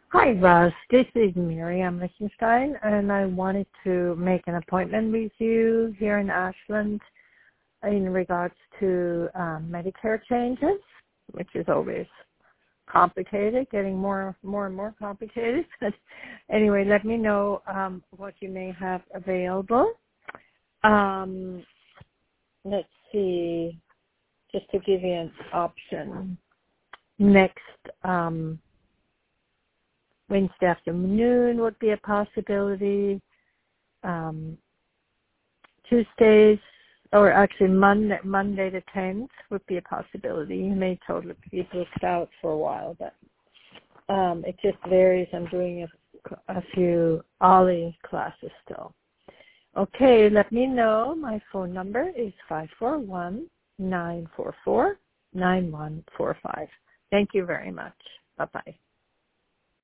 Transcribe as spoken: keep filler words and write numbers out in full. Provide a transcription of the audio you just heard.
Hi, Russ. This is Miriam Lichtenstein, and I wanted to make an appointment with you here in Ashland in regards to um, Medicare changes, which is always complicated, getting more, more and more complicated. But anyway, let me know um, what you may have available. Um, let's see, just to give you an option. Next um, Wednesday afternoon would be a possibility. Um, Tuesdays, or actually Monday, Monday the tenth would be a possibility. You may totally be booked out for a while, but um, it just varies. I'm doing a, a few Ollie classes still. Okay, let me know. My phone number is five four one, nine four four, nine one four five. Thank you very much. Bye-bye.